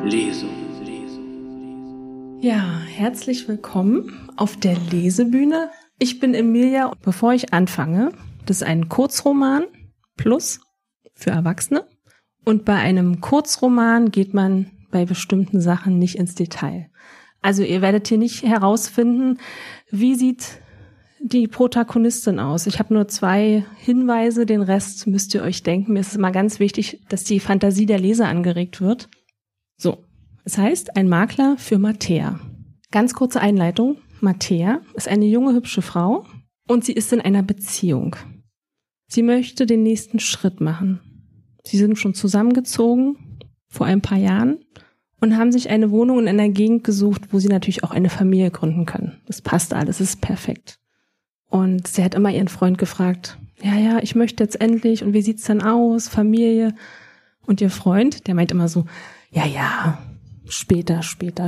Lesung. Ja, herzlich willkommen auf der Lesebühne. Ich bin Emilia und bevor ich anfange, das ist ein Kurzroman plus für Erwachsene. Und bei einem Kurzroman geht man bei bestimmten Sachen nicht ins Detail. Also ihr werdet hier nicht herausfinden, wie sieht die Protagonistin aus. Ich habe nur 2 Hinweise, den Rest müsst ihr euch denken. Mir ist es immer ganz wichtig, dass die Fantasie der Leser angeregt wird. So, es heißt, ein Makler für Mattea. Ganz kurze Einleitung. Mattea ist eine junge, hübsche Frau und sie ist in einer Beziehung. Sie möchte den nächsten Schritt machen. Sie sind schon zusammengezogen vor ein paar Jahren und haben sich eine Wohnung in einer Gegend gesucht, wo sie natürlich auch eine Familie gründen können. Das passt alles, es ist perfekt. Und sie hat immer ihren Freund gefragt, ja, ich möchte jetzt endlich und wie sieht's denn aus, Familie? Und ihr Freund, der meint immer so, ja, später.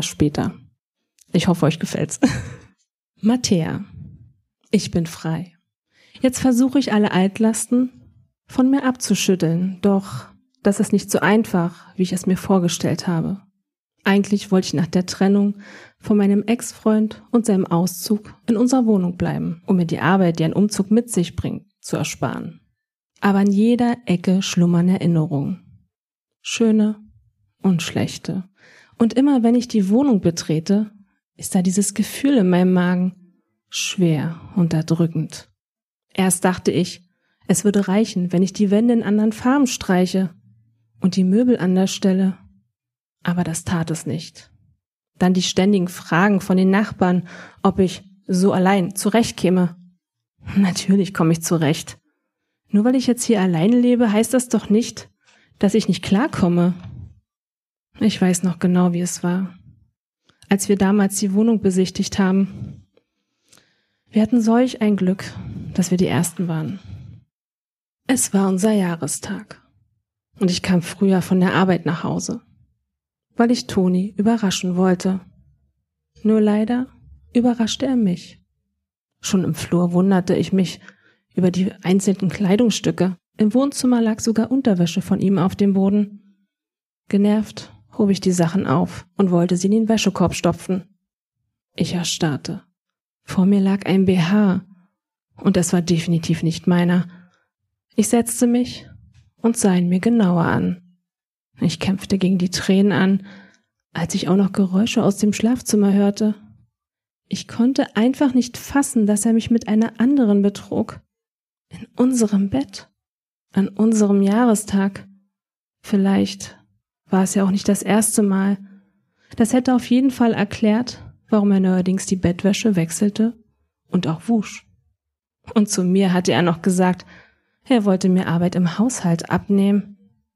Ich hoffe, euch gefällt's. Mattea, ich bin frei. Jetzt versuche ich alle Altlasten von mir abzuschütteln, doch das ist nicht so einfach, wie ich es mir vorgestellt habe. Eigentlich wollte ich nach der Trennung von meinem Ex-Freund und seinem Auszug in unserer Wohnung bleiben, um mir die Arbeit, die ein Umzug mit sich bringt, zu ersparen. Aber an jeder Ecke schlummern Erinnerungen. Schöne und schlechte. Und immer wenn ich die Wohnung betrete, ist da dieses Gefühl in meinem Magen schwer und erdrückend. Erst dachte ich, es würde reichen, wenn ich die Wände in anderen Farben streiche und die Möbel anders stelle. Aber das tat es nicht. Dann die ständigen Fragen von den Nachbarn, ob ich so allein zurechtkäme. Natürlich komme ich zurecht. Nur weil ich jetzt hier alleine lebe, heißt das doch nicht, dass ich nicht klarkomme. Ich weiß noch genau, wie es war, als wir damals die Wohnung besichtigt haben. Wir hatten solch ein Glück, dass wir die Ersten waren. Es war unser Jahrestag und ich kam früher von der Arbeit nach Hause, weil ich Toni überraschen wollte. Nur leider überraschte er mich. Schon im Flur wunderte ich mich über die einzelnen Kleidungsstücke. Im Wohnzimmer lag sogar Unterwäsche von ihm auf dem Boden. Genervt hob ich die Sachen auf und wollte sie in den Wäschekorb stopfen. Ich erstarrte. Vor mir lag ein BH und es war definitiv nicht meiner. Ich setzte mich und sah ihn mir genauer an. Ich kämpfte gegen die Tränen an, als ich auch noch Geräusche aus dem Schlafzimmer hörte. Ich konnte einfach nicht fassen, dass er mich mit einer anderen betrog. In unserem Bett, an unserem Jahrestag. Vielleicht war es ja auch nicht das erste Mal. Das hätte auf jeden Fall erklärt, warum er neuerdings die Bettwäsche wechselte und auch wusch. Und zu mir hatte er noch gesagt, er wollte mir Arbeit im Haushalt abnehmen.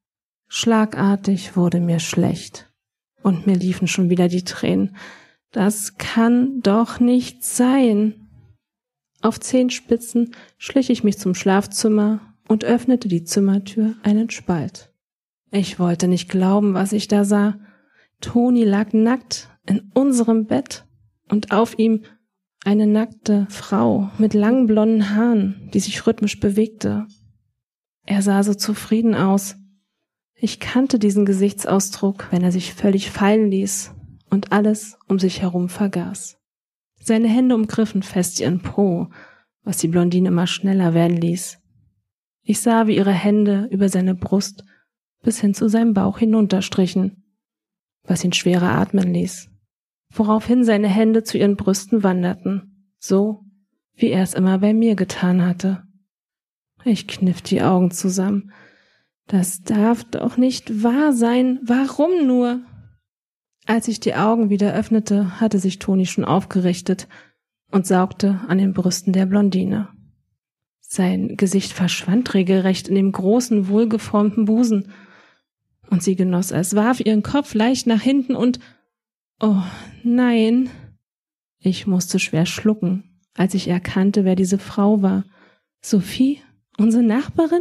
Schlagartig wurde mir schlecht und mir liefen schon wieder die Tränen. Das kann doch nicht sein. Auf Zehenspitzen schlich ich mich zum Schlafzimmer und öffnete die Zimmertür einen Spalt. Ich wollte nicht glauben, was ich da sah. Toni lag nackt in unserem Bett und auf ihm eine nackte Frau mit langen blonden Haaren, die sich rhythmisch bewegte. Er sah so zufrieden aus. Ich kannte diesen Gesichtsausdruck, wenn er sich völlig fallen ließ und alles um sich herum vergaß. Seine Hände umgriffen fest ihren Po, was die Blondine immer schneller werden ließ. Ich sah, wie ihre Hände über seine Brust bis hin zu seinem Bauch hinunterstrichen, was ihn schwerer atmen ließ, woraufhin seine Hände zu ihren Brüsten wanderten, so wie er es immer bei mir getan hatte. Ich kniff die Augen zusammen. Das darf doch nicht wahr sein. Warum nur? Als ich die Augen wieder öffnete, hatte sich Toni schon aufgerichtet und saugte an den Brüsten der Blondine. Sein Gesicht verschwand regelrecht in dem großen, wohlgeformten Busen, und sie genoss es, warf ihren Kopf leicht nach hinten und oh nein! Ich musste schwer schlucken, als ich erkannte, wer diese Frau war. Sophie, unsere Nachbarin?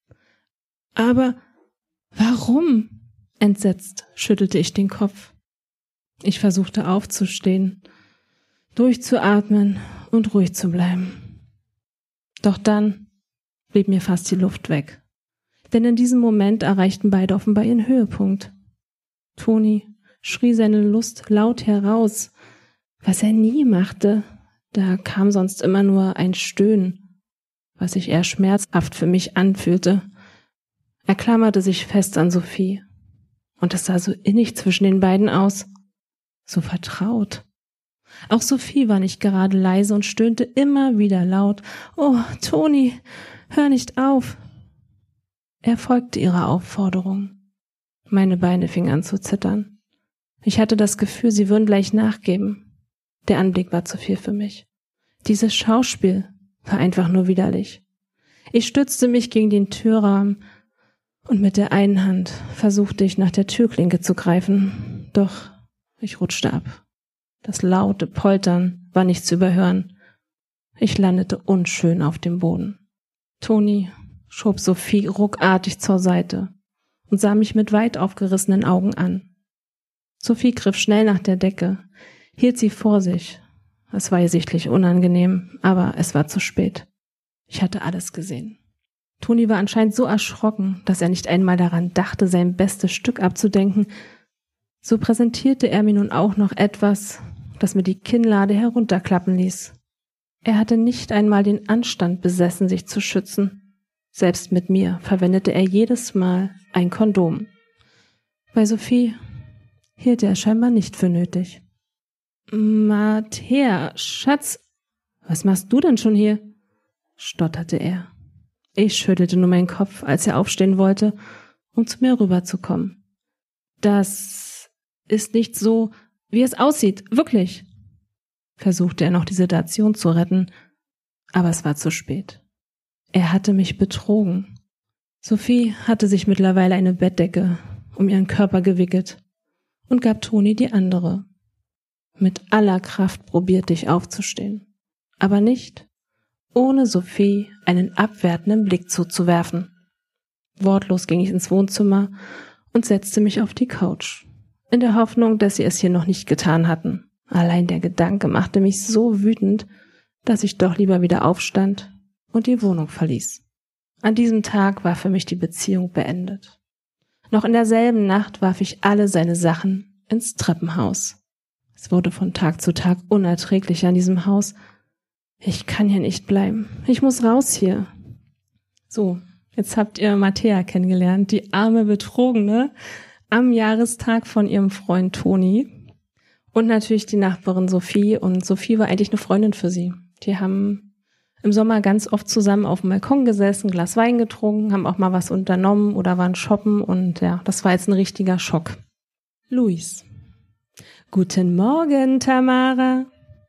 Aber warum? Entsetzt schüttelte ich den Kopf. Ich versuchte aufzustehen, durchzuatmen und ruhig zu bleiben. Doch dann blieb mir fast die Luft weg. Denn in diesem Moment erreichten beide offenbar ihren Höhepunkt. Toni schrie seine Lust laut heraus, was er nie machte. Da kam sonst immer nur ein Stöhnen, was sich eher schmerzhaft für mich anfühlte. Er klammerte sich fest an Sophie. Und es sah so innig zwischen den beiden aus, so vertraut. Auch Sophie war nicht gerade leise und stöhnte immer wieder laut. »Oh, Toni, hör nicht auf!« Er folgte ihrer Aufforderung. Meine Beine fingen an zu zittern. Ich hatte das Gefühl, sie würden gleich nachgeben. Der Anblick war zu viel für mich. Dieses Schauspiel war einfach nur widerlich. Ich stützte mich gegen den Türrahmen und mit der einen Hand versuchte ich nach der Türklinke zu greifen. Doch ich rutschte ab. Das laute Poltern war nicht zu überhören. Ich landete unschön auf dem Boden. Toni schob Sophie ruckartig zur Seite und sah mich mit weit aufgerissenen Augen an. Sophie griff schnell nach der Decke, hielt sie vor sich. Es war ihr sichtlich unangenehm, aber es war zu spät. Ich hatte alles gesehen. Toni war anscheinend so erschrocken, dass er nicht einmal daran dachte, sein bestes Stück abzudenken. So präsentierte er mir nun auch noch etwas, das mir die Kinnlade herunterklappen ließ. Er hatte nicht einmal den Anstand besessen, sich zu schützen. Selbst mit mir verwendete er jedes Mal ein Kondom. Bei Sophie hielt er es scheinbar nicht für nötig. »Matthäa, Schatz, was machst du denn schon hier?« stotterte er. Ich schüttelte nur meinen Kopf, als er aufstehen wollte, um zu mir rüberzukommen. »Das ist nicht so, wie es aussieht, wirklich«, versuchte er noch die Situation zu retten, aber es war zu spät. Er hatte mich betrogen. Sophie hatte sich mittlerweile eine Bettdecke um ihren Körper gewickelt und gab Toni die andere. Mit aller Kraft probierte ich aufzustehen, aber nicht, ohne Sophie einen abwertenden Blick zuzuwerfen. Wortlos ging ich ins Wohnzimmer und setzte mich auf die Couch, in der Hoffnung, dass sie es hier noch nicht getan hatten. Allein der Gedanke machte mich so wütend, dass ich doch lieber wieder aufstand und die Wohnung verließ. An diesem Tag war für mich die Beziehung beendet. Noch in derselben Nacht warf ich alle seine Sachen ins Treppenhaus. Es wurde von Tag zu Tag unerträglicher in diesem Haus. Ich kann hier nicht bleiben. Ich muss raus hier. So, jetzt habt ihr Matthäa kennengelernt, die arme Betrogene, am Jahrestag von ihrem Freund Toni. Und natürlich die Nachbarin Sophie. Und Sophie war eigentlich eine Freundin für sie. Die haben im Sommer ganz oft zusammen auf dem Balkon gesessen, ein Glas Wein getrunken, haben auch mal was unternommen oder waren shoppen. Und ja, das war jetzt ein richtiger Schock. Luis. »Guten Morgen, Tamara«,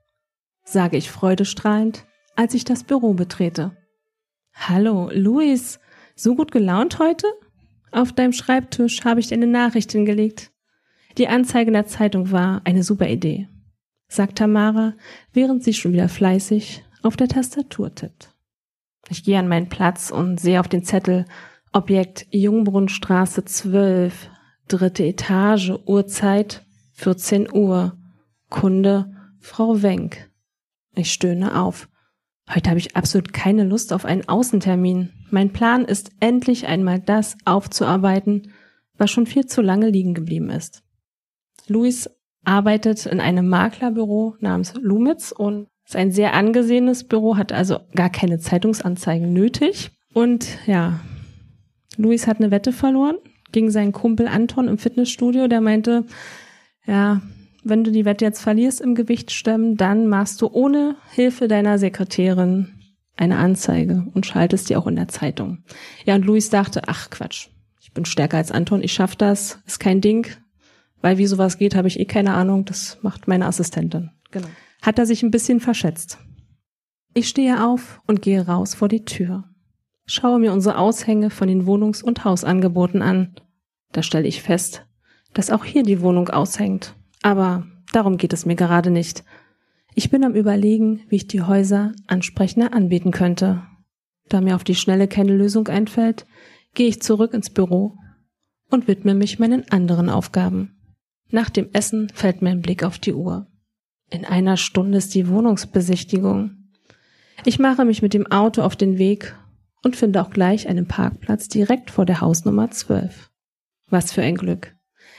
sage ich freudestrahlend, als ich das Büro betrete. »Hallo, Luis, so gut gelaunt heute? Auf deinem Schreibtisch habe ich dir eine Nachricht hingelegt. Die Anzeige in der Zeitung war eine super Idee«, sagt Tamara, während sie schon wieder fleißig auf der Tastatur tippt. Ich gehe an meinen Platz und sehe auf den Zettel Objekt Jungbrunnstraße 12, 3. Etage, Uhrzeit 14 Uhr, Kunde Frau Wenck. Ich stöhne auf. Heute habe ich absolut keine Lust auf einen Außentermin. Mein Plan ist, endlich einmal das aufzuarbeiten, was schon viel zu lange liegen geblieben ist. Luis arbeitet in einem Maklerbüro namens Lumitz und ist ein sehr angesehenes Büro, hat also gar keine Zeitungsanzeigen nötig. Und ja, Luis hat eine Wette verloren gegen seinen Kumpel Anton im Fitnessstudio, der meinte, ja, wenn du die Wette jetzt verlierst im Gewichtsstemmen, dann machst du ohne Hilfe deiner Sekretärin eine Anzeige und schaltest die auch in der Zeitung. Ja, und Luis dachte, ach Quatsch, ich bin stärker als Anton, ich schaff das, ist kein Ding, weil wie sowas geht, habe ich eh keine Ahnung, das macht meine Assistentin. Genau. Hat er sich ein bisschen verschätzt. Ich stehe auf und gehe raus vor die Tür. Schaue mir unsere Aushänge von den Wohnungs- und Hausangeboten an. Da stelle ich fest, dass auch hier die Wohnung aushängt. Aber darum geht es mir gerade nicht. Ich bin am Überlegen, wie ich die Häuser ansprechender anbieten könnte. Da mir auf die Schnelle keine Lösung einfällt, gehe ich zurück ins Büro und widme mich meinen anderen Aufgaben. Nach dem Essen fällt mein Blick auf die Uhr. In einer Stunde ist die Wohnungsbesichtigung. Ich mache mich mit dem Auto auf den Weg und finde auch gleich einen Parkplatz direkt vor der Hausnummer 12. Was für ein Glück.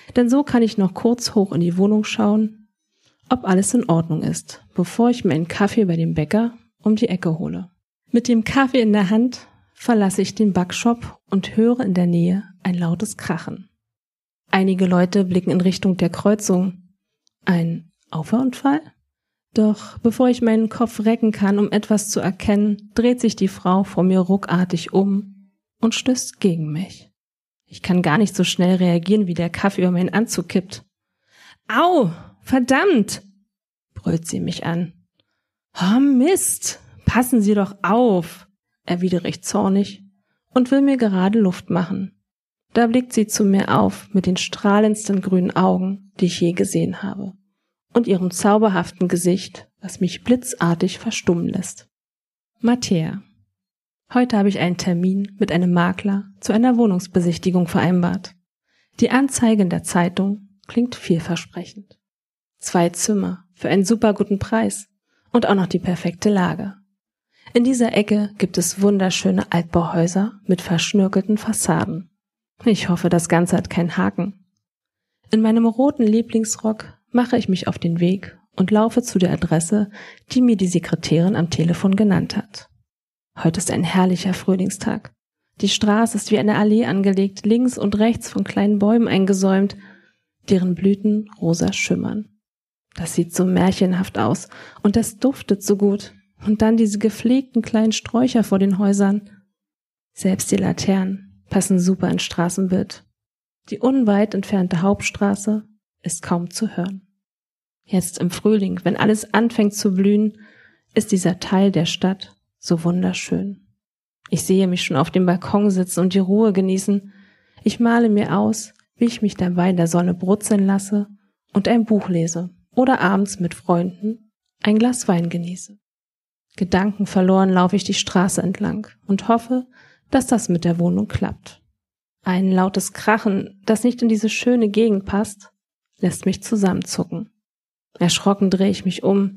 Denn so kann ich noch kurz hoch in die Wohnung schauen, ob alles in Ordnung ist, bevor ich mir einen Kaffee bei dem Bäcker um die Ecke hole. Mit dem Kaffee in der Hand verlasse ich den Backshop und höre in der Nähe ein lautes Krachen. Einige Leute blicken in Richtung der Kreuzung. Ein Auffahrunfall? Doch bevor ich meinen Kopf recken kann, um etwas zu erkennen, dreht sich die Frau vor mir ruckartig um und stößt gegen mich. Ich kann gar nicht so schnell reagieren, wie der Kaffee über meinen Anzug kippt. »Au, verdammt«, brüllt sie mich an. »Oh Mist, passen Sie doch auf«, erwidere ich zornig und will mir gerade Luft machen. Da blickt sie zu mir auf mit den strahlendsten grünen Augen, die ich je gesehen habe, und ihrem zauberhaften Gesicht, das mich blitzartig verstummen lässt. Mattea. Heute habe ich einen Termin mit einem Makler zu einer Wohnungsbesichtigung vereinbart. Die Anzeige in der Zeitung klingt vielversprechend. 2 Zimmer für einen super guten Preis und auch noch die perfekte Lage. In dieser Ecke gibt es wunderschöne Altbauhäuser mit verschnörkelten Fassaden. Ich hoffe, das Ganze hat keinen Haken. In meinem roten Lieblingsrock mache ich mich auf den Weg und laufe zu der Adresse, die mir die Sekretärin am Telefon genannt hat. Heute ist ein herrlicher Frühlingstag. Die Straße ist wie eine Allee angelegt, links und rechts von kleinen Bäumen eingesäumt, deren Blüten rosa schimmern. Das sieht so märchenhaft aus und das duftet so gut. Und dann diese gepflegten kleinen Sträucher vor den Häusern. Selbst die Laternen passen super ins Straßenbild. Die unweit entfernte Hauptstraße ist kaum zu hören. Jetzt im Frühling, wenn alles anfängt zu blühen, ist dieser Teil der Stadt so wunderschön. Ich sehe mich schon auf dem Balkon sitzen und die Ruhe genießen. Ich male mir aus, wie ich mich dabei in der Sonne brutzeln lasse und ein Buch lese oder abends mit Freunden ein Glas Wein genieße. Gedankenverloren laufe ich die Straße entlang und hoffe, dass das mit der Wohnung klappt. Ein lautes Krachen, das nicht in diese schöne Gegend passt, lässt mich zusammenzucken. Erschrocken drehe ich mich um.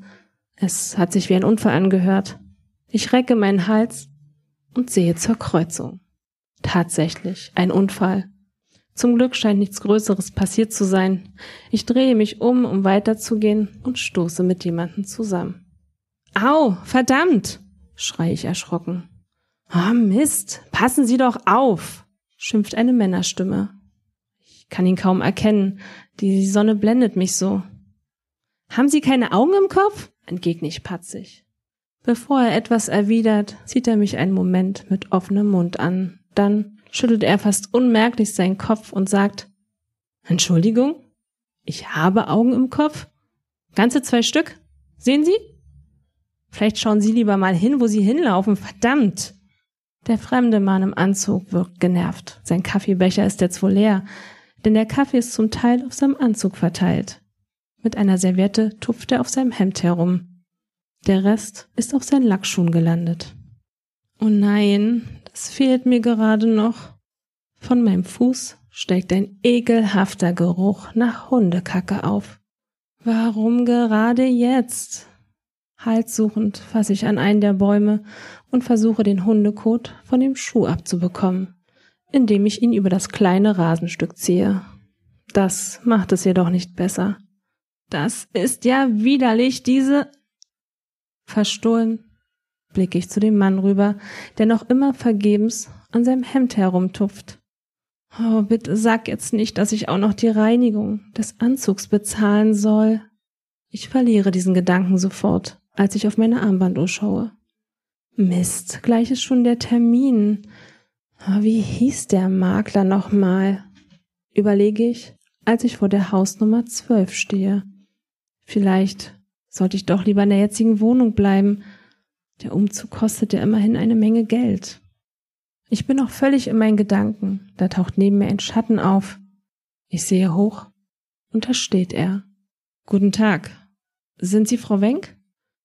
Es hat sich wie ein Unfall angehört. Ich recke meinen Hals und sehe zur Kreuzung. Tatsächlich ein Unfall. Zum Glück scheint nichts Größeres passiert zu sein. Ich drehe mich um weiterzugehen und stoße mit jemandem zusammen. »Au, verdammt«, schreie ich erschrocken. »Oh Mist, passen Sie doch auf«, schimpft eine Männerstimme. Ich kann ihn kaum erkennen, die Sonne blendet mich so. »Haben Sie keine Augen im Kopf?«, entgegne ich patzig. Bevor er etwas erwidert, sieht er mich einen Moment mit offenem Mund an. Dann schüttelt er fast unmerklich seinen Kopf und sagt, »Entschuldigung, ich habe Augen im Kopf? Ganze 2 Stück? Sehen Sie? Vielleicht schauen Sie lieber mal hin, wo Sie hinlaufen, verdammt!« Der fremde Mann im Anzug wirkt genervt. Sein Kaffeebecher ist jetzt wohl leer, denn der Kaffee ist zum Teil auf seinem Anzug verteilt. Mit einer Serviette tupft er auf seinem Hemd herum. Der Rest ist auf seinen Lackschuhen gelandet. Oh nein, das fehlt mir gerade noch. Von meinem Fuß steigt ein ekelhafter Geruch nach Hundekacke auf. Warum gerade jetzt? Halssuchend fasse ich an einen der Bäume und versuche den Hundekot von dem Schuh abzubekommen, indem ich ihn über das kleine Rasenstück ziehe. Das macht es jedoch nicht besser. Das ist ja widerlich, diese... Verstohlen blicke ich zu dem Mann rüber, der noch immer vergebens an seinem Hemd herumtupft. Oh, bitte sag jetzt nicht, dass ich auch noch die Reinigung des Anzugs bezahlen soll. Ich verliere diesen Gedanken sofort, als ich auf meine Armbanduhr schaue. Mist, gleich ist schon der Termin. Oh, wie hieß der Makler nochmal? Überlege ich, als ich vor der Hausnummer 12 stehe. Vielleicht sollte ich doch lieber in der jetzigen Wohnung bleiben. Der Umzug kostet ja immerhin eine Menge Geld. Ich bin noch völlig in meinen Gedanken. Da taucht neben mir ein Schatten auf. Ich sehe hoch und da steht er. »Guten Tag. Sind Sie Frau Wenk?«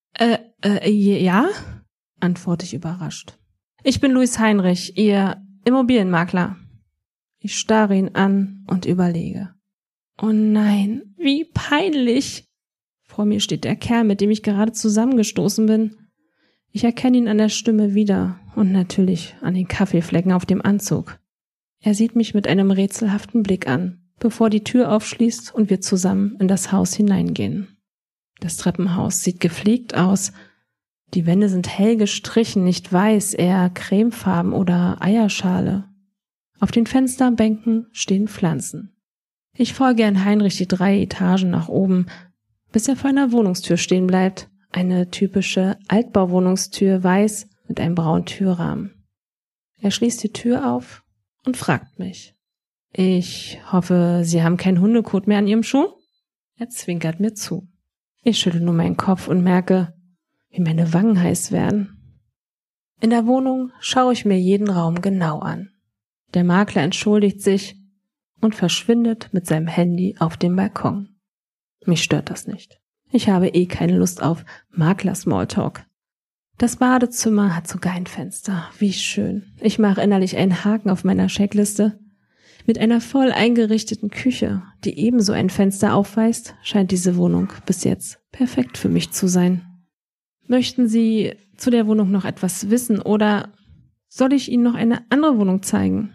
Ja?«, antworte ich überrascht. »Ich bin Luis Heinrich, Ihr Immobilienmakler.« Ich starre ihn an und überlege. Oh nein, wie peinlich! Vor mir steht der Kerl, mit dem ich gerade zusammengestoßen bin. Ich erkenne ihn an der Stimme wieder und natürlich an den Kaffeeflecken auf dem Anzug. Er sieht mich mit einem rätselhaften Blick an. bevor die Tür aufschließt und wir zusammen in das Haus hineingehen. Das Treppenhaus sieht gepflegt aus. Die Wände sind hell gestrichen, nicht weiß, eher cremefarben oder Eierschale. Auf den Fensterbänken stehen Pflanzen. Ich folge Herrn Heinrich die 3 Etagen nach oben, bis er vor einer Wohnungstür stehen bleibt. Eine typische Altbauwohnungstür, weiß mit einem braunen Türrahmen. Er schließt die Tür auf und fragt mich. Ich hoffe, Sie haben keinen Hundekot mehr an Ihrem Schuh? Er zwinkert mir zu. Ich schüttle nur meinen Kopf und merke, wie meine Wangen heiß werden. In der Wohnung schaue ich mir jeden Raum genau an. Der Makler entschuldigt sich und verschwindet mit seinem Handy auf dem Balkon. Mich stört das nicht. Ich habe keine Lust auf Makler-Smalltalk. Das Badezimmer hat sogar ein Fenster. Wie schön. Ich mache innerlich einen Haken auf meiner Checkliste. Mit einer voll eingerichteten Küche, die ebenso ein Fenster aufweist, scheint diese Wohnung bis jetzt perfekt für mich zu sein. Möchten Sie zu der Wohnung noch etwas wissen oder soll ich Ihnen noch eine andere Wohnung zeigen?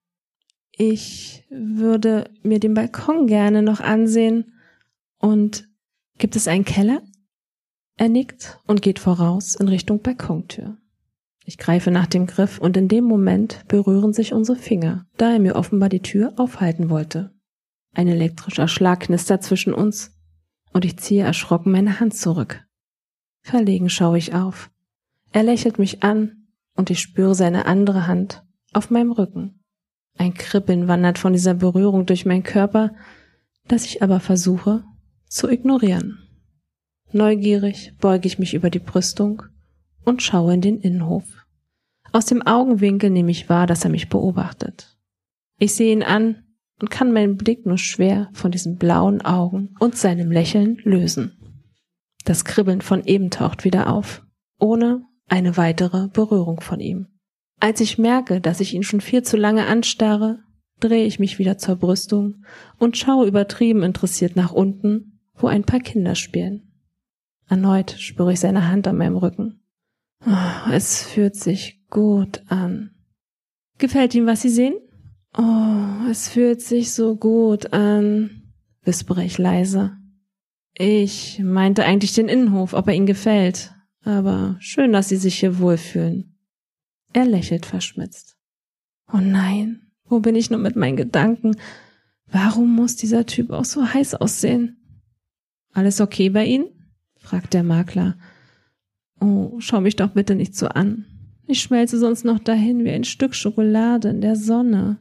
Ich würde mir den Balkon gerne noch ansehen. Und gibt es einen Keller? Er nickt und geht voraus in Richtung Balkontür. Ich greife nach dem Griff und in dem Moment berühren sich unsere Finger, da er mir offenbar die Tür aufhalten wollte. Ein elektrischer Schlag knistert zwischen uns und ich ziehe erschrocken meine Hand zurück. Verlegen schaue ich auf. Er lächelt mich an und ich spüre seine andere Hand auf meinem Rücken. Ein Kribbeln wandert von dieser Berührung durch meinen Körper, das ich aber versuche zu ignorieren. Neugierig beuge ich mich über die Brüstung und schaue in den Innenhof. Aus dem Augenwinkel nehme ich wahr, dass er mich beobachtet. Ich sehe ihn an und kann meinen Blick nur schwer von diesen blauen Augen und seinem Lächeln lösen. Das Kribbeln von eben taucht wieder auf, ohne eine weitere Berührung von ihm. Als ich merke, dass ich ihn schon viel zu lange anstarre, drehe ich mich wieder zur Brüstung und schaue übertrieben interessiert nach unten, wo ein paar Kinder spielen. Erneut spüre ich seine Hand an meinem Rücken. Oh, es fühlt sich gut an. Gefällt ihm, was Sie sehen? Oh, es fühlt sich so gut an, wispere ich leise. Ich meinte eigentlich den Innenhof, ob er Ihnen gefällt. Aber schön, dass Sie sich hier wohlfühlen. Er lächelt verschmitzt. Oh nein, wo bin ich nur mit meinen Gedanken? Warum muss dieser Typ auch so heiß aussehen? Alles okay bei Ihnen? Fragt der Makler. Oh, schau mich doch bitte nicht so an. Ich schmelze sonst noch dahin wie ein Stück Schokolade in der Sonne.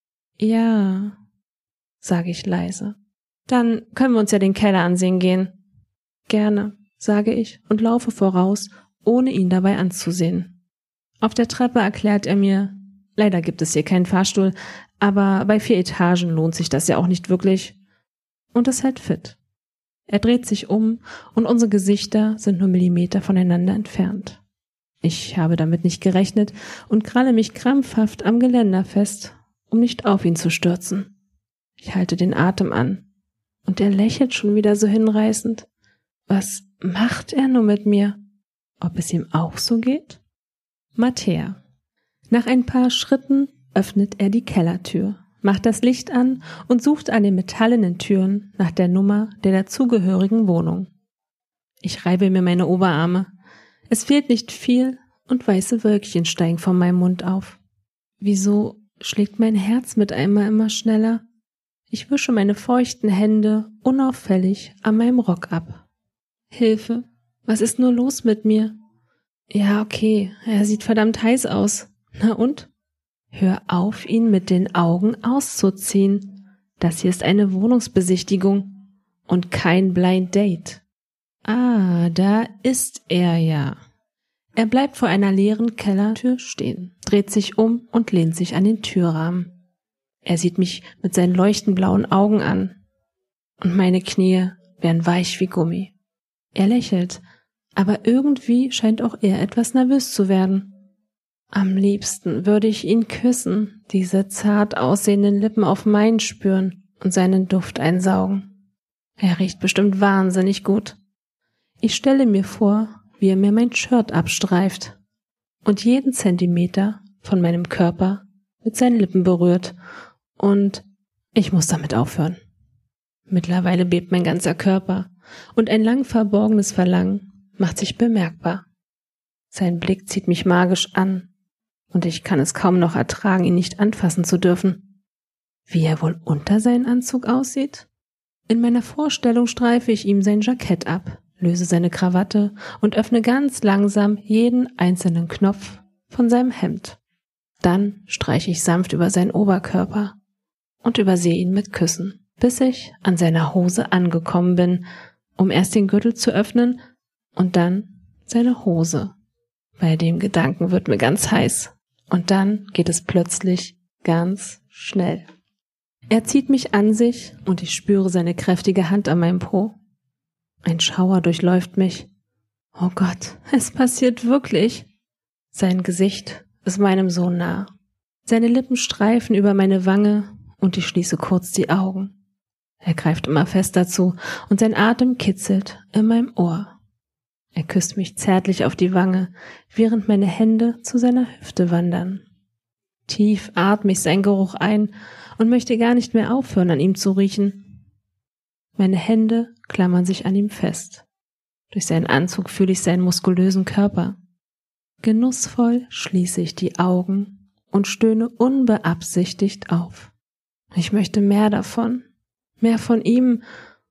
Ja, sage ich leise. Dann können wir uns ja den Keller ansehen gehen. Gerne, sage ich und laufe voraus, ohne ihn dabei anzusehen. Auf der Treppe erklärt er mir, leider gibt es hier keinen Fahrstuhl, aber bei 4 Etagen lohnt sich das ja auch nicht wirklich. Und es hält fit. Er dreht sich um und unsere Gesichter sind nur Millimeter voneinander entfernt. Ich habe damit nicht gerechnet und kralle mich krampfhaft am Geländer fest, um nicht auf ihn zu stürzen. Ich halte den Atem an und er lächelt schon wieder so hinreißend. Was macht er nur mit mir? Ob es ihm auch so geht? Mattea. Nach ein paar Schritten öffnet er die Kellertür, macht das Licht an und sucht an den metallenen Türen nach der Nummer der dazugehörigen Wohnung. Ich reibe mir meine Oberarme. Es fehlt nicht viel und weiße Wölkchen steigen von meinem Mund auf. Wieso schlägt mein Herz mit einmal immer schneller? Ich wische meine feuchten Hände unauffällig an meinem Rock ab. Hilfe, was ist nur los mit mir? Ja, okay, er sieht verdammt heiß aus. Na und? Hör auf, ihn mit den Augen auszuziehen. Das hier ist eine Wohnungsbesichtigung und kein Blind Date. Ah, da ist er ja. Er bleibt vor einer leeren Kellertür stehen, dreht sich um und lehnt sich an den Türrahmen. Er sieht mich mit seinen leuchtend blauen Augen an und meine Knie werden weich wie Gummi. Er lächelt, aber irgendwie scheint auch er etwas nervös zu werden. Am liebsten würde ich ihn küssen, diese zart aussehenden Lippen auf meinen spüren und seinen Duft einsaugen. Er riecht bestimmt wahnsinnig gut. Ich stelle mir vor, wie er mir mein Shirt abstreift und jeden Zentimeter von meinem Körper mit seinen Lippen berührt und Ich muss damit aufhören. Mittlerweile bebt mein ganzer Körper und ein lang verborgenes Verlangen macht sich bemerkbar. Sein Blick zieht mich magisch an und ich kann es kaum noch ertragen, ihn nicht anfassen zu dürfen. Wie er wohl unter seinen Anzug aussieht? In meiner Vorstellung streife ich ihm sein Jackett ab, löse seine Krawatte und öffne ganz langsam jeden einzelnen Knopf von seinem Hemd. Dann streiche ich sanft über seinen Oberkörper und übersehe ihn mit Küssen, bis ich an seiner Hose angekommen bin, um erst den Gürtel zu öffnen und dann seine Hose. Bei dem Gedanken wird mir ganz heiß und dann geht es plötzlich ganz schnell. Er zieht mich an sich und ich spüre seine kräftige Hand an meinem Po. Ein Schauer durchläuft mich. Oh Gott, es passiert wirklich. Sein Gesicht ist meinem so nah. Seine Lippen streifen über meine Wange und ich schließe kurz die Augen. Er greift immer fester zu und sein Atem kitzelt in meinem Ohr. Er küsst mich zärtlich auf die Wange, während meine Hände zu seiner Hüfte wandern. Tief atme ich seinen Geruch ein und möchte gar nicht mehr aufhören, an ihm zu riechen. Meine Hände klammern sich an ihm fest. Durch seinen Anzug fühle ich seinen muskulösen Körper. Genussvoll schließe ich die Augen und stöhne unbeabsichtigt auf. Ich möchte mehr davon, mehr von ihm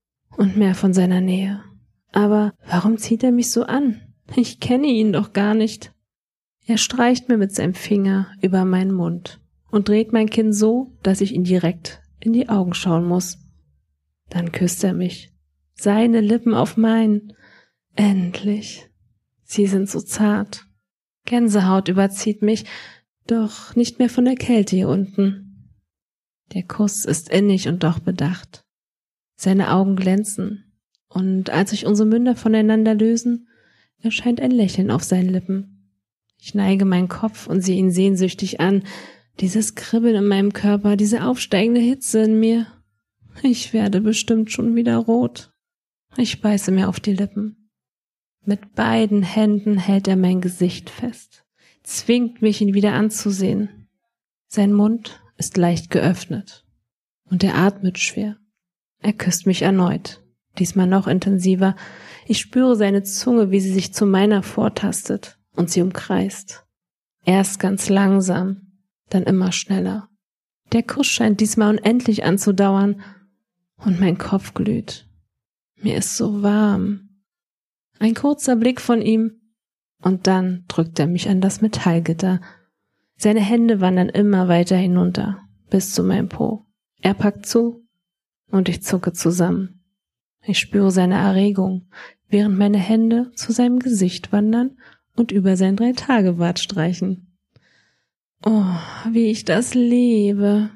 und mehr von seiner Nähe. Aber warum zieht er mich so an? Ich kenne ihn doch gar nicht. Er streicht mir mit seinem Finger über meinen Mund und dreht mein Kinn so, dass ich ihn direkt in die Augen schauen muss. Dann küsst er mich. Seine Lippen auf meinen. Endlich. Sie sind so zart. Gänsehaut überzieht mich, doch nicht mehr von der Kälte hier unten. Der Kuss ist innig und doch bedacht. Seine Augen glänzen, und als sich unsere Münder voneinander lösen, erscheint ein Lächeln auf seinen Lippen. Ich neige meinen Kopf und sehe ihn sehnsüchtig an. Dieses Kribbeln in meinem Körper, diese aufsteigende Hitze in mir. Ich werde bestimmt schon wieder rot. Ich beiße mir auf die Lippen. Mit beiden Händen hält er mein Gesicht fest, zwingt mich, ihn wieder anzusehen. Sein Mund ist leicht geöffnet und er atmet schwer. Er küsst mich erneut, diesmal noch intensiver. Ich spüre seine Zunge, wie sie sich zu meiner vortastet und sie umkreist. Erst ganz langsam, dann immer schneller. Der Kuss scheint diesmal unendlich anzudauern und mein Kopf glüht. Mir ist so warm. Ein kurzer Blick von ihm und dann drückt er mich an das Metallgitter. Seine Hände wandern immer weiter hinunter, bis zu meinem Po. Er packt zu und ich zucke zusammen. Ich spüre seine Erregung, während meine Hände zu seinem Gesicht wandern und über sein 3-Tage-Bart streichen. Oh, wie ich das liebe.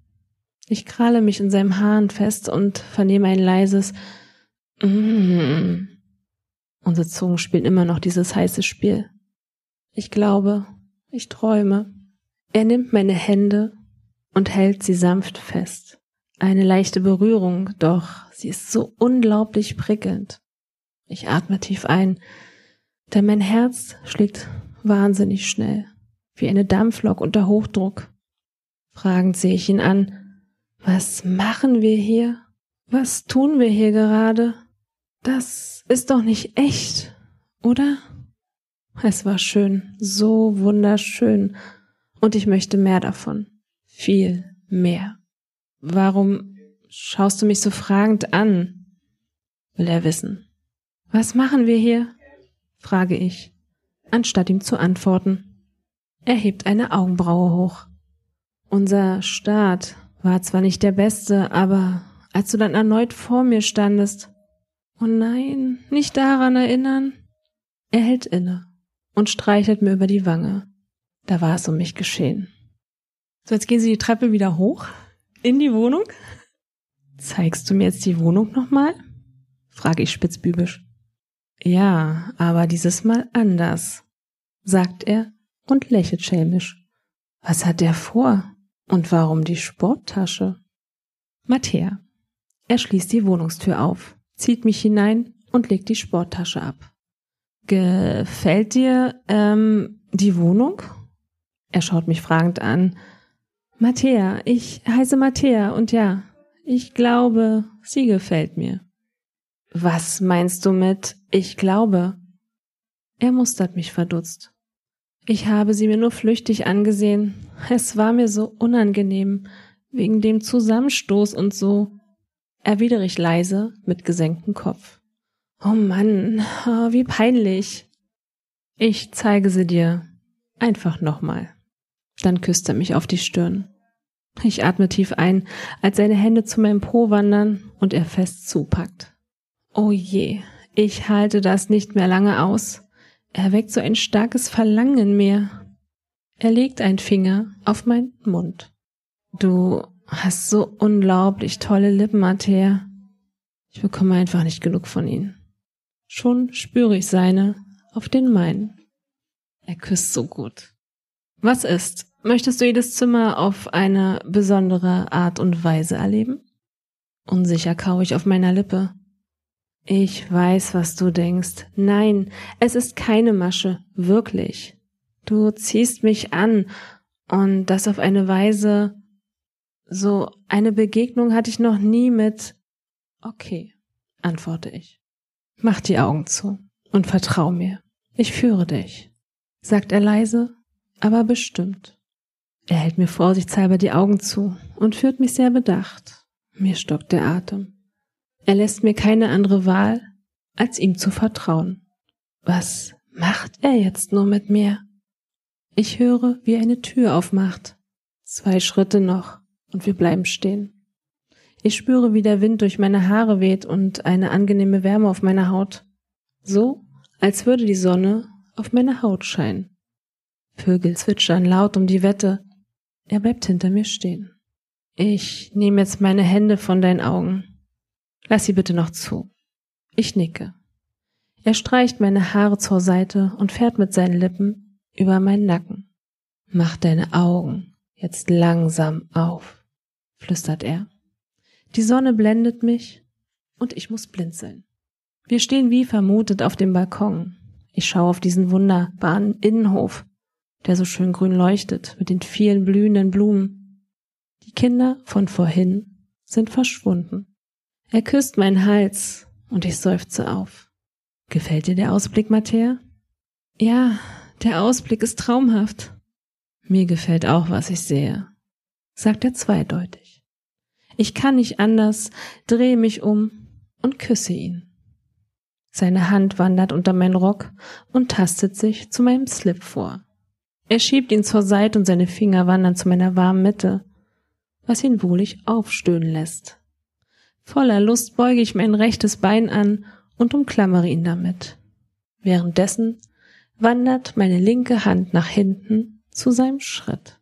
Ich kralle mich in seinem Haaren fest und vernehme ein leises Unsere Zungen spielen immer noch dieses heiße Spiel. Ich glaube, ich träume. Er nimmt meine Hände und hält sie sanft fest. Eine leichte Berührung, doch sie ist so unglaublich prickelnd. Ich atme tief ein, denn mein Herz schlägt wahnsinnig schnell, wie eine Dampflok unter Hochdruck. Fragend sehe ich ihn an. Was machen wir hier? Was tun wir hier gerade? Das ist doch nicht echt, oder? Es war schön, so wunderschön, und ich möchte mehr davon, viel mehr. Warum schaust du mich so fragend an? Will er wissen. Was machen wir hier? Frage ich, anstatt ihm zu antworten. Er hebt eine Augenbraue hoch. Unser Start war zwar nicht der beste, aber als du dann erneut vor mir standest, oh nein, nicht daran erinnern. Er hält inne und streichelt mir über die Wange. Da war es um mich geschehen. So, jetzt gehen Sie die Treppe wieder hoch in die Wohnung. Zeigst du mir jetzt die Wohnung nochmal? Frage ich spitzbübisch. Ja, aber dieses Mal anders, sagt er und lächelt schelmisch. Was hat er vor? Und warum die Sporttasche? Mattea. Er schließt die Wohnungstür auf, zieht mich hinein und legt die Sporttasche ab. Gefällt dir, die Wohnung? Er schaut mich fragend an. Mattea, ich heiße Mattea und ja, ich glaube, sie gefällt mir. Was meinst du mit ich glaube? Er mustert mich verdutzt. Ich habe sie mir nur flüchtig angesehen. Es war mir so unangenehm, wegen dem Zusammenstoß und so, erwidere ich leise mit gesenktem Kopf. Oh Mann, wie peinlich. Ich zeige sie dir. Einfach nochmal. Dann küsst er mich auf die Stirn. Ich atme tief ein, als seine Hände zu meinem Po wandern und er fest zupackt. Oh je, ich halte das nicht mehr lange aus. Er weckt so ein starkes Verlangen in mir. Er legt einen Finger auf meinen Mund. Du hast so unglaublich tolle Lippen, Mattea. Ich bekomme einfach nicht genug von ihnen. Schon spüre ich seine auf den meinen. Er küsst so gut. Was ist? Möchtest du jedes Zimmer auf eine besondere Art und Weise erleben? Unsicher kaue ich auf meiner Lippe. Ich weiß, was du denkst. Nein, es ist keine Masche, wirklich. Du ziehst mich an und das auf eine Weise, so eine Begegnung hatte ich noch nie mit. Okay, antworte ich. Mach die Augen zu und vertrau mir. Ich führe dich, sagt er leise, aber bestimmt. Er hält mir vorsichtshalber die Augen zu und führt mich sehr bedacht. Mir stockt der Atem. Er lässt mir keine andere Wahl, als ihm zu vertrauen. Was macht er jetzt nur mit mir? Ich höre, wie eine Tür aufmacht. 2 Schritte noch und wir bleiben stehen. Ich spüre, wie der Wind durch meine Haare weht und eine angenehme Wärme auf meiner Haut. So, als würde die Sonne auf meine Haut scheinen. Vögel zwitschern laut um die Wette. Er bleibt hinter mir stehen. Ich nehme jetzt meine Hände von deinen Augen. Lass sie bitte noch zu. Ich nicke. Er streicht meine Haare zur Seite und fährt mit seinen Lippen über meinen Nacken. Mach deine Augen jetzt langsam auf, flüstert er. Die Sonne blendet mich und ich muss blinzeln. Wir stehen wie vermutet auf dem Balkon. Ich schaue auf diesen wunderbaren Innenhof, der so schön grün leuchtet mit den vielen blühenden Blumen. Die Kinder von vorhin sind verschwunden. Er küsst meinen Hals und ich seufze auf. Gefällt dir der Ausblick, Mattea? Ja, der Ausblick ist traumhaft. Mir gefällt auch, was ich sehe, sagt er zweideutig. Ich kann nicht anders, drehe mich um und küsse ihn. Seine Hand wandert unter meinen Rock und tastet sich zu meinem Slip vor. Er schiebt ihn zur Seite und seine Finger wandern zu meiner warmen Mitte, was ihn wohlig aufstöhnen lässt. Voller Lust beuge ich mein rechtes Bein an und umklammere ihn damit. Währenddessen wandert meine linke Hand nach hinten zu seinem Schritt.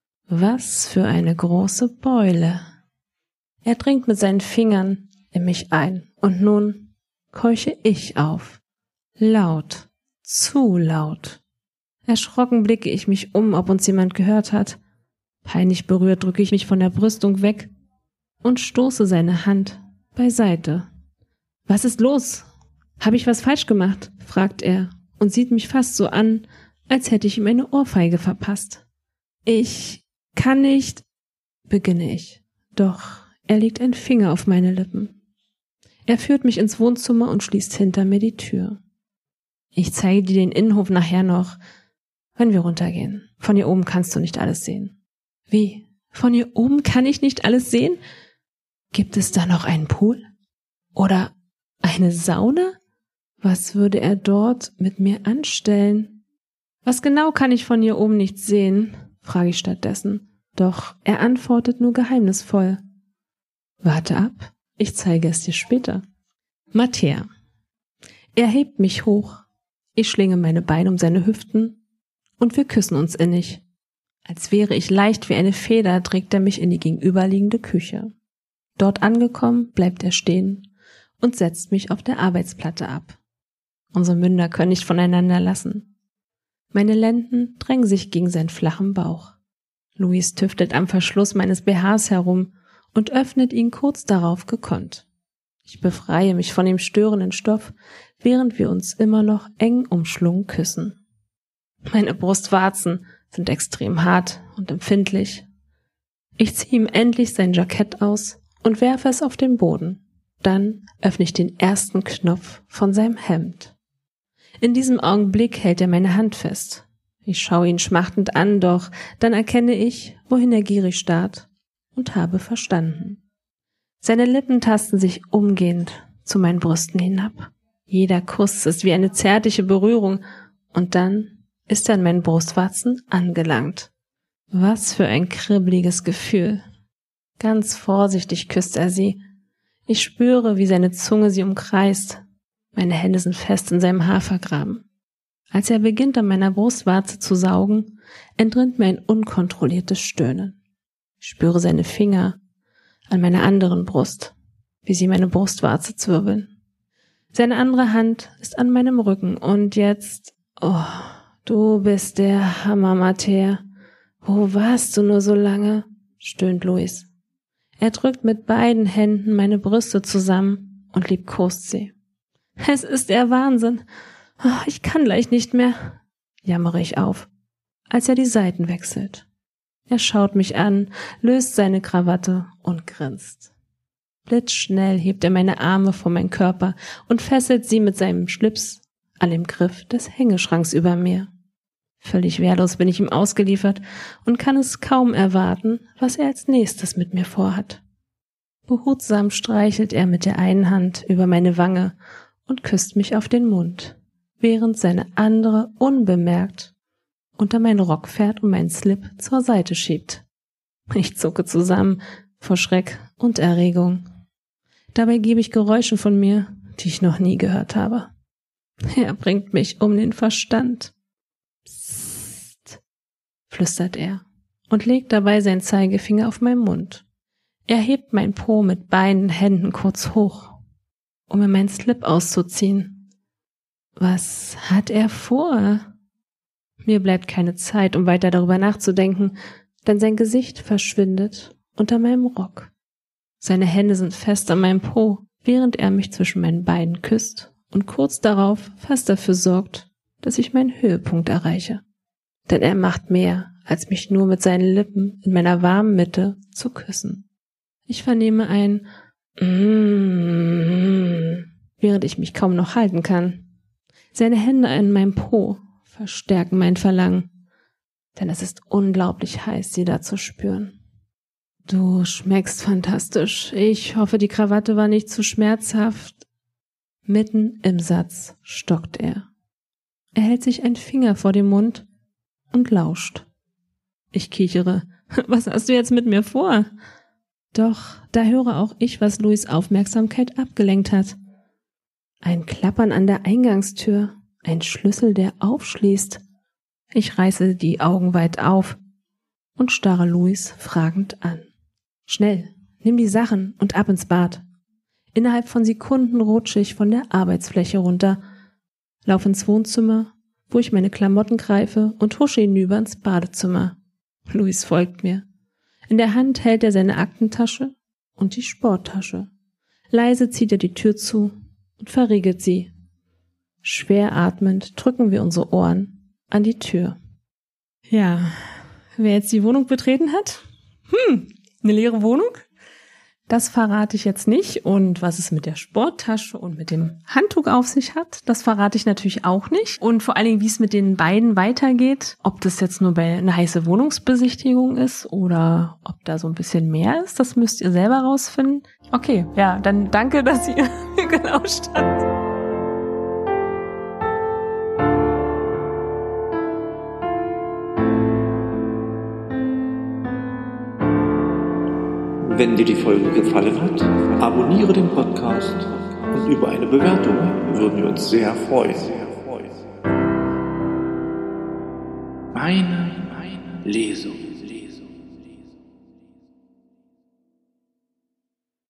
Was für eine große Beule. Er dringt mit seinen Fingern in mich ein und nun keuche ich auf. Laut, zu laut. Erschrocken blicke ich mich um, ob uns jemand gehört hat. Peinlich berührt drücke ich mich von der Brüstung weg und stoße seine Hand beiseite. Was ist los? Habe ich was falsch gemacht? Fragt er und sieht mich fast so an, als hätte ich ihm eine Ohrfeige verpasst. Ich kann nicht, beginne ich. Doch er legt einen Finger auf meine Lippen. Er führt mich ins Wohnzimmer und schließt hinter mir die Tür. Ich zeige dir den Innenhof nachher noch, wenn wir runtergehen. Von hier oben kannst du nicht alles sehen. Wie? Von hier oben kann ich nicht alles sehen? Gibt es da noch einen Pool? Oder eine Sauna? Was würde er dort mit mir anstellen? Was genau kann ich von hier oben nicht sehen? Frage ich stattdessen. Doch er antwortet nur geheimnisvoll. Warte ab, ich zeige es dir später. Mattea. Er hebt mich hoch. Ich schlinge meine Beine um seine Hüften und wir küssen uns innig. Als wäre ich leicht wie eine Feder, trägt er mich in die gegenüberliegende Küche. Dort angekommen, bleibt er stehen und setzt mich auf der Arbeitsplatte ab. Unsere Münder können nicht voneinander lassen. Meine Lenden drängen sich gegen seinen flachen Bauch. Luis tüftelt am Verschluss meines BHs herum und öffnet ihn kurz darauf gekonnt. Ich befreie mich von dem störenden Stoff, während wir uns immer noch eng umschlungen küssen. Meine Brustwarzen sind extrem hart und empfindlich. Ich ziehe ihm endlich sein Jackett aus und werfe es auf den Boden. Dann öffne ich den ersten Knopf von seinem Hemd. In diesem Augenblick hält er meine Hand fest. Ich schaue ihn schmachtend an, doch dann erkenne ich, wohin er gierig starrt, und habe verstanden. Seine Lippen tasten sich umgehend zu meinen Brüsten hinab. Jeder Kuss ist wie eine zärtliche Berührung, und dann ist er an meinen Brustwarzen angelangt. Was für ein kribbeliges Gefühl. Ganz vorsichtig küsst er sie. Ich spüre, wie seine Zunge sie umkreist. Meine Hände sind fest in seinem Haar vergraben. Als er beginnt, an meiner Brustwarze zu saugen, entrinnt mir ein unkontrolliertes Stöhnen. Ich spüre seine Finger an meiner anderen Brust, wie sie meine Brustwarze zwirbeln. Seine andere Hand ist an meinem Rücken und jetzt, oh, du bist der Hammer, Mattea. Wo warst du nur so lange? Stöhnt Luis. Er drückt mit beiden Händen meine Brüste zusammen und liebkost sie. Es ist der Wahnsinn. Oh, ich kann gleich nicht mehr, jammere ich auf, als er die Seiten wechselt. Er schaut mich an, löst seine Krawatte und grinst. Blitzschnell hebt er meine Arme vor meinen Körper und fesselt sie mit seinem Schlips an dem Griff des Hängeschranks über mir. Völlig wehrlos bin ich ihm ausgeliefert und kann es kaum erwarten, was er als nächstes mit mir vorhat. Behutsam streichelt er mit der einen Hand über meine Wange und küsst mich auf den Mund, während seine andere unbemerkt unter meinen Rock fährt und meinen Slip zur Seite schiebt. Ich zucke zusammen vor Schreck und Erregung. Dabei gebe ich Geräusche von mir, die ich noch nie gehört habe. Er bringt mich um den Verstand. Psst, flüstert er und legt dabei seinen Zeigefinger auf meinen Mund. Er hebt mein Po mit beiden Händen kurz hoch, um mir meinen Slip auszuziehen. Was hat er vor? Mir bleibt keine Zeit, um weiter darüber nachzudenken, denn sein Gesicht verschwindet unter meinem Rock. Seine Hände sind fest an meinem Po, während er mich zwischen meinen Beinen küsst und kurz darauf fast dafür sorgt, dass ich meinen Höhepunkt erreiche. Denn er macht mehr, als mich nur mit seinen Lippen in meiner warmen Mitte zu küssen. Ich vernehme ein während ich mich kaum noch halten kann. Seine Hände an meinem Po verstärken mein Verlangen, denn es ist unglaublich heiß, sie da zu spüren. Du schmeckst fantastisch. Ich hoffe, die Krawatte war nicht zu schmerzhaft. Mitten im Satz stockt er. Er hält sich einen Finger vor den Mund und lauscht. Ich kichere. Was hast du jetzt mit mir vor? Doch da höre auch ich, was Luis' Aufmerksamkeit abgelenkt hat. Ein Klappern an der Eingangstür, ein Schlüssel, der aufschließt. Ich reiße die Augen weit auf und starre Luis fragend an. Schnell, nimm die Sachen und ab ins Bad. Innerhalb von Sekunden rutsche ich von der Arbeitsfläche runter, laufe ins Wohnzimmer, wo ich meine Klamotten greife und husche hinüber ins Badezimmer. Luis folgt mir. In der Hand hält er seine Aktentasche und die Sporttasche. Leise zieht er die Tür zu und verriegelt sie. Schwer atmend drücken wir unsere Ohren an die Tür. Ja, wer jetzt die Wohnung betreten hat? Eine leere Wohnung? Das verrate ich jetzt nicht. Und was es mit der Sporttasche und mit dem Handtuch auf sich hat, das verrate ich natürlich auch nicht. Und vor allen Dingen, wie es mit den beiden weitergeht, ob das jetzt nur bei einer heißen Wohnungsbesichtigung ist oder ob da so ein bisschen mehr ist, das müsst ihr selber rausfinden. Okay, ja, dann danke, dass ihr mir gelauscht habt. Wenn dir die Folge gefallen hat, abonniere den Podcast und über eine Bewertung würden wir uns sehr freuen. Meine Lesung.